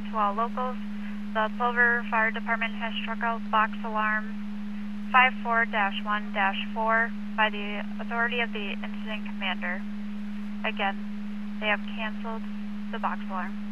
to all locals. The Plover Fire Department has struck out box alarm 54-1-4 by the authority of the incident commander. Again, they have canceled the box alarm.